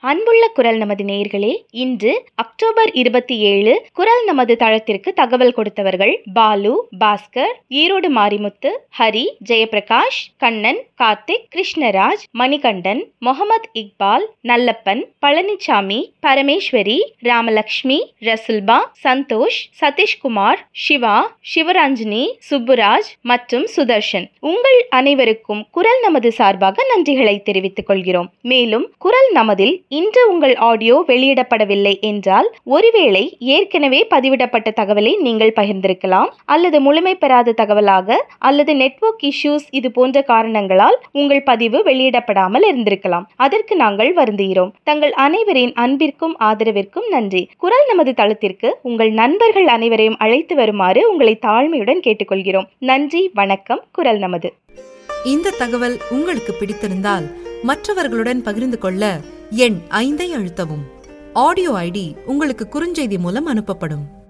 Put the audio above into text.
அன்புள்ள குரல் நமது நேயர்களே, இன்று அக்டோபர் 27 குரல் நமது தளத்திற்கு தகவல் கொடுத்தவர்கள் பாலு, பாஸ்கர், ஈரோடு மாரிமுத்து, ஹரி, ஜெயபிரகாஷ், கண்ணன், கார்த்திக், கிருஷ்ணராஜ், மணிகண்டன், முகமது இக்பால், நல்லப்பன், பழனிசாமி, பரமேஸ்வரி, ராமலட்சுமி, ரசுல்பா, சந்தோஷ், சதீஷ்குமார், சிவா, சிவராஞ்சினி, சுப்புராஜ் மற்றும் சுதர்ஷன். உங்கள் அனைவருக்கும் குரல் நமது சார்பாக நன்றிகளை தெரிவித்துக் கொள்கிறோம். மேலும் குரல் நமதில் இன்று உங்கள் ஆடியோ வெளியிடப்படவில்லை என்றால் ஒருவேளை ஏற்கனவே பதிவிடப்பட்ட தகவலை நீங்கள் பகிர்ந்திருக்கலாம், அல்லது முழுமை பெறாத தகவலாக அல்லது நெட்வொர்க் இஷ்யூஸ் இது போன்ற காரணங்களால் உங்கள் பதிவு வெளியிடப்படாமல் இருந்திருக்கலாம். அதற்கு நாங்கள் வருந்துகிறோம். தங்கள் அனைவரின் அன்பிற்கும் ஆதரவிற்கும் நன்றி. குரல் நமது தளத்திற்கு உங்கள் நண்பர்கள் அனைவரையும் அழைத்து வருமாறு உங்களை தாழ்மையுடன் கேட்டுக்கொள்கிறோம். நன்றி, வணக்கம். குரல் நமது. இந்த தகவல் உங்களுக்கு பிடித்திருந்தால் மற்றவர்களுடன் பகிர்ந்து கொள்ள எண் 5 அழுத்தவும். ஆடியோ ஐடி உங்களுக்கு குறுஞ்செய்தி மூலம் அனுப்பப்படும்.